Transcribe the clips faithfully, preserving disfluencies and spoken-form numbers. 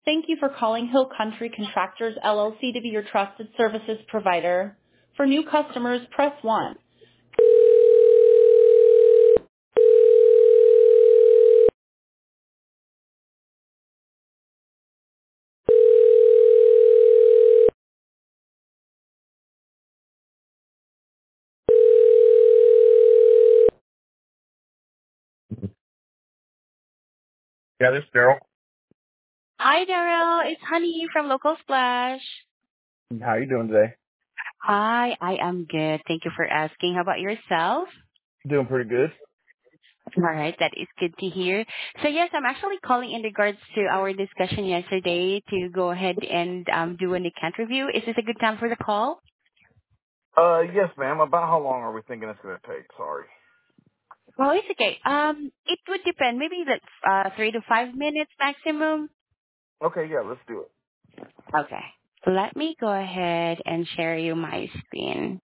Thank you for calling Hill Country Contractors L L C to be your trusted services provider. For new customers, press one. Yeah, this is Daryl. Hi, Daryl. It's Honey from Local Splash. How you doing today? Hi, I am good. Thank you for asking. How about yourself? Doing pretty good. All right, that is good to hear. So yes, I'm actually calling in regards to our discussion yesterday to go ahead and um, do an account review. Is this a good time for the call? Uh, yes, ma'am. About how long are we thinking it's going to take? Sorry. Well, it's okay. Um, it would depend. Maybe like uh, three to five minutes maximum. Okay, yeah, let's do it. Okay. Let me go ahead and share you my screen.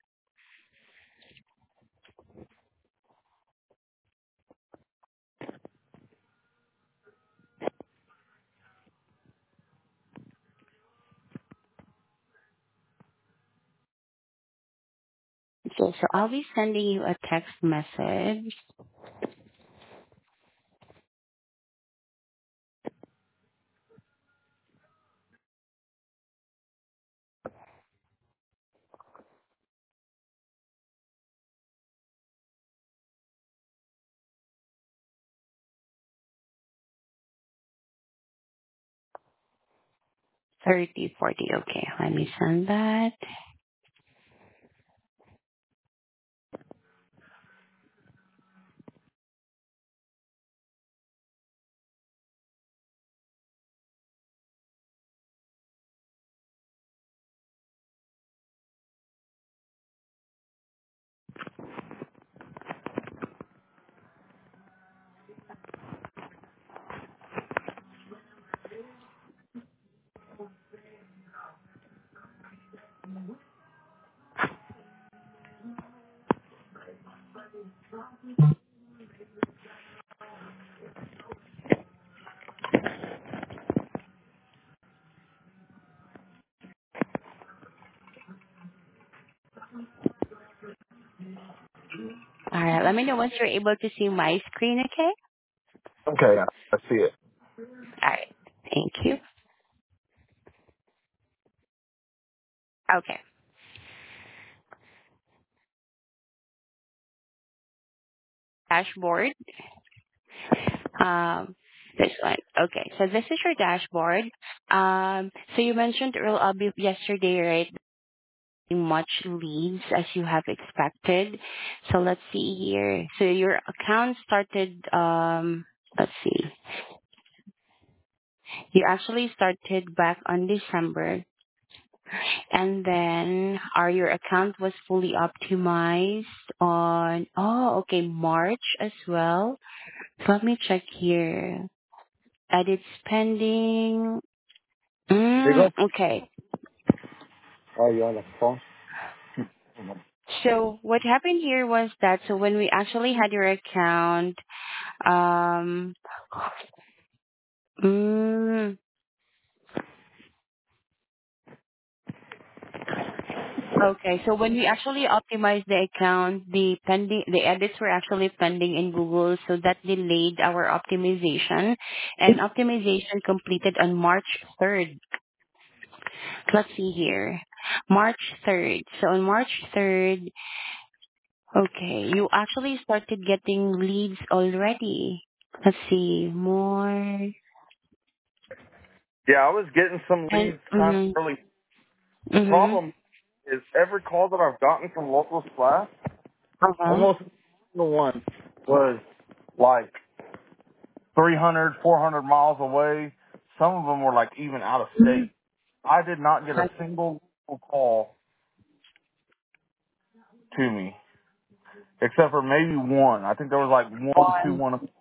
Okay, so I'll be sending you a text message. thirty, forty. Okay, let me send that. All right, let me know once you're able to see my screen, okay? Okay, I I see it. All right, thank you. Okay, dashboard. Um, this one. Okay, so this is your dashboard. Um, so you mentioned earlier yesterday, right? Much leads as you have expected. So let's see here. So your account started. Um, let's see. You actually started back on December. And then our your account was fully optimized on oh okay March as well. So let me check here. Edit spending. There you Mm, go. okay. Oh, you on the phone? So what happened here was that so when we actually had your account, um, mm, okay, so when we actually optimized the account, the pending, the edits were actually pending in Google, so that delayed our optimization. And optimization completed on March third. Let's see here. March third. So on March third, okay, you actually started getting leads already. Let's see, more. Yeah, I was getting some And, leads kind of mm-hmm, early. The mm-hmm, problem is every call that I've gotten from local splash, uh-huh. almost the one was like three hundred, four hundred miles away. Some of them were like even out of state. I did not get a single call to me, except for maybe one. I think there was like one, two, One. one.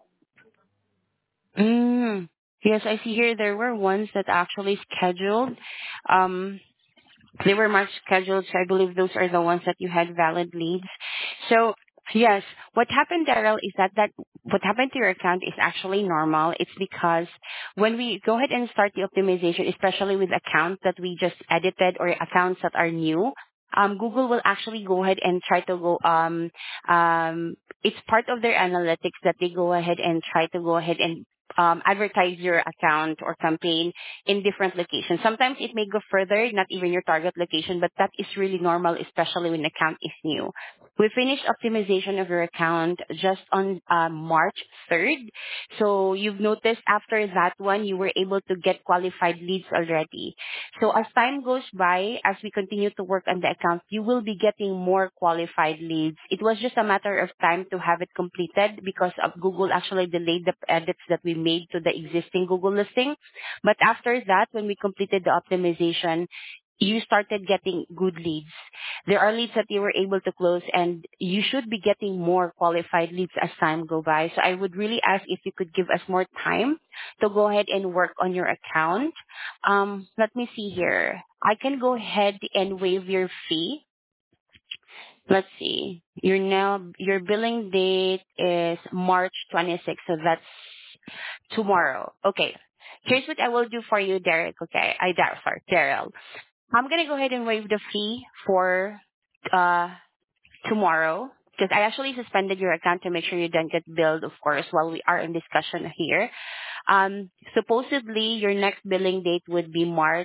Mm. Yes, I see here there were ones that actually scheduled. Um, they were marked scheduled, so I believe those are the ones that you had valid leads. So Yes. What happened, Daryl, is that that what happened to your account is actually normal. It's because when we go ahead and start the optimization, especially with accounts that we just edited or accounts that are new, um, Google will actually go ahead and try to go. Um, um, it's part of their analytics that they go ahead and try to go ahead and um, advertise your account or campaign in different locations. Sometimes it may go further, not even your target location, but that is really normal, especially when the account is new. We finished optimization of your account just on uh, March third. So you've noticed after that one, you were able to get qualified leads already. So as time goes by, as we continue to work on the account, you will be getting more qualified leads. It was just a matter of time to have it completed because of Google actually delayed the edits that we made to the existing Google listing. But after that, when we completed the optimization, you started getting good leads. There are leads that you were able to close, and you should be getting more qualified leads as time go by. So I would really ask if you could give us more time to go ahead and work on your account. Um, let me see here. I can go ahead and waive your fee. Let's see. Your now your billing date is March twenty-sixth, so that's tomorrow. Okay. Here's what I will do for you, Derek. Okay, I doubt sorry, Daryl. I'm gonna go ahead and waive the fee for uh tomorrow because I actually suspended your account to make sure you don't get billed, of course, while we are in discussion here. Um, supposedly your next billing date would be March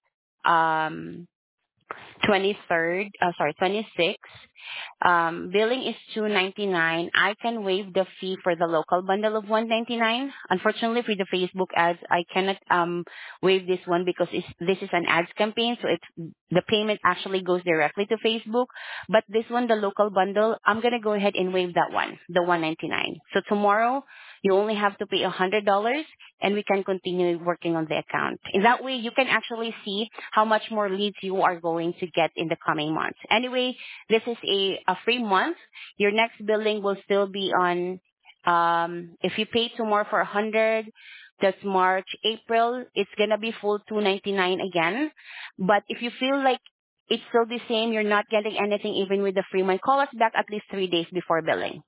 um twenty-third, uh, sorry, twenty-sixth. Um, billing is two ninety-nine. I can waive the fee for the local bundle of one ninety-nine. Unfortunately, for the Facebook ads, I cannot um waive this one because it's, this is an ads campaign, so it's the payment actually goes directly to Facebook. But this one, the local bundle, I'm gonna go ahead and waive that one, the one ninety-nine. So tomorrow, you only have to pay a hundred dollars, and we can continue working on the account. In that way, you can actually see how much more leads you are going to get in the coming months. Anyway, this is a, a free month. Your next billing will still be on, um, if you pay tomorrow for one hundred, that's March, April, it's going to be full two ninety-nine again. But if you feel like it's still the same, you're not getting anything even with the free month, call us back at least three days before billing.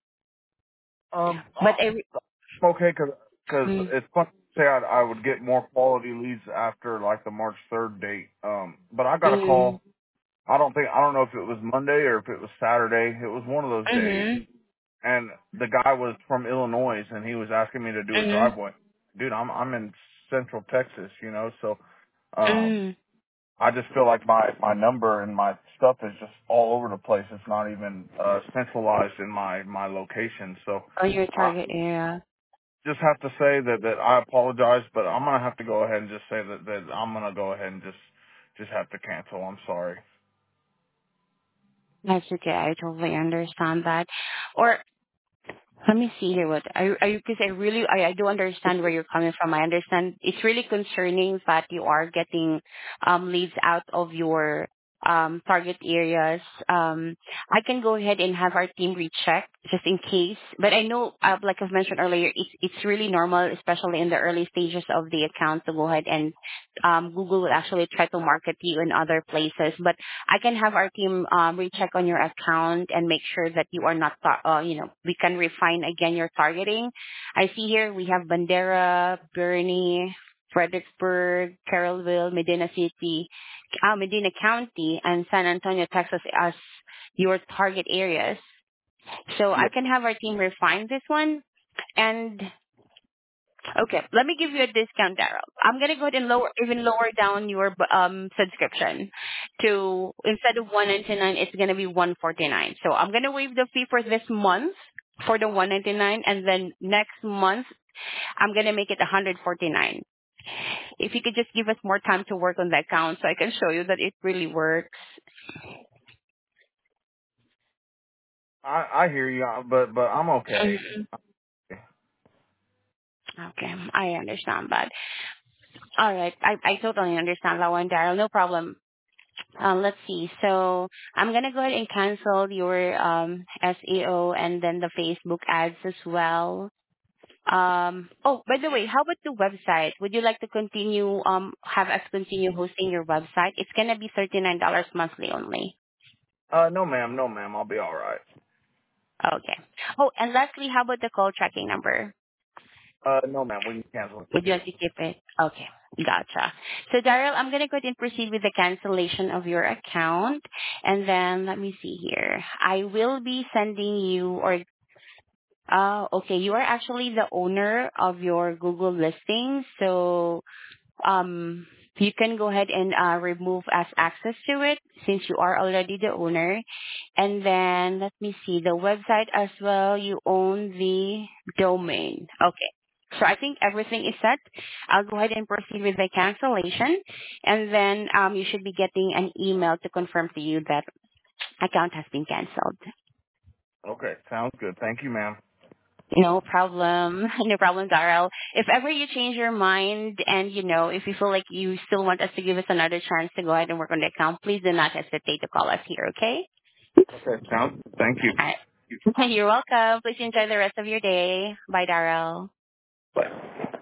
Um, But I, I'm okay because because mm, it's fun to say I, I would get more quality leads after like the March third date. Um, but I got a mm, call. I don't think I don't know if it was Monday or if it was Saturday. It was one of those days, mm-hmm, and the guy was from Illinois, and he was asking me to do a mm-hmm, driveway. Dude, I'm I'm in Central Texas, you know, so um, mm, I just feel like my my number and my stuff is just all over the place. It's not even uh, centralized in my my location. So on your I target area. just have to say that that I apologize, but I'm gonna have to go ahead and just say that that I'm gonna go ahead and just just have to cancel. I'm sorry. That's okay. I totally understand that. Or let me see here. What are, are you? Because I really, I, I do understand where you're coming from. I understand it's really concerning that you are getting um, leads out of your um, target areas. Um, I can go ahead and have our team recheck just in case. But I know, uh, like I've mentioned earlier, it's it's really normal, especially in the early stages of the account, to go ahead and um, Google will actually try to market you in other places. But I can have our team um, recheck on your account and make sure that you are not, tar- uh, you know, we can refine again your targeting. I see here we have Bandera, Bernie, Fredericksburg, Carrollville, Medina City, uh, Medina County, and San Antonio, Texas as your target areas. So I Yeah. can have our team refine this one. And okay, let me give you a discount, Daryl. I'm gonna go ahead and lower, even lower down your b- um subscription to instead of one ninety nine, it's gonna be one forty nine. So I'm gonna waive the fee for this month for the one ninety nine, and then next month I'm gonna make it one hundred forty nine. If you could just give us more time to work on the account, so I can show you that it really works. I I hear you, uh, but but I'm okay. Mhm. Okay, I understand that. All right, I I totally understand that one, Daryl. No problem. Um, let's see. So I'm gonna go ahead and cancel your um, S E O and then the Facebook ads as well. Um, oh, by the way, how about the website? Would you like to continue um, have us continue hosting your website? It's gonna be thirty nine dollars monthly only. Uh, no, ma'am, no, ma'am. I'll be all right. Okay. Oh, and lastly, how about the call tracking number? Uh, no, ma'am. We can cancel it. Would you like to keep it? Okay. Gotcha. So Daryl, I'm going to go ahead and proceed with the cancellation of your account. And then let me see here. I will be sending you or uh okay, you are actually the owner of your Google listing. So um you can go ahead and uh, remove as access to it since you are already the owner. And then let me see the website as well. You own the domain. Okay. So I think everything is set. I'll go ahead and proceed with the cancellation, and then um, you should be getting an email to confirm to you that account has been canceled. Okay, sounds good. Thank you, ma'am. No problem. No problem, Darrell. If ever you change your mind and, you know, if you feel like you still want us to give us another chance to go ahead and work on the account, please do not hesitate to call us here, okay? Okay, sounds good. Thank you. All right. You're welcome. Please enjoy the rest of your day. Bye, Darrell. Bye.